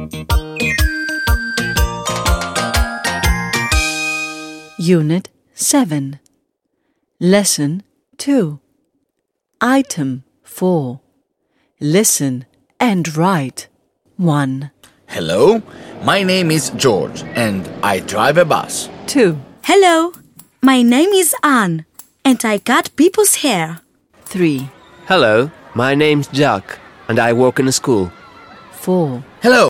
Unit 7. Lesson 2. Item 4. Listen and write. 1. Hello, my name is George and I drive a bus. 2. Hello, my name is Anne and I cut people's hair. 3. Hello, my name's Jack and I work in a school. 4. Hello,